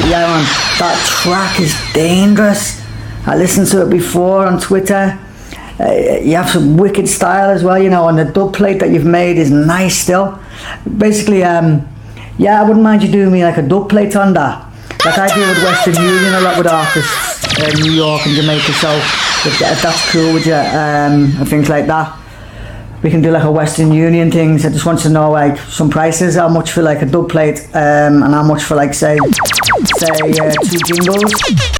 yeah, man, that track is dangerous. I listened to it before on Twitter. You have some wicked style as well, you know, and the dub plate that you've made is nice still. Basically, yeah, I wouldn't mind you doing me like a dub plate on that. Like I do with Western Union a lot with artists in New York and Jamaica, so if that's cool with you, and things like that. We can do like a Western Union things. I just want to know like some prices, how much for like a dub plate, and how much for like say 2 jingles.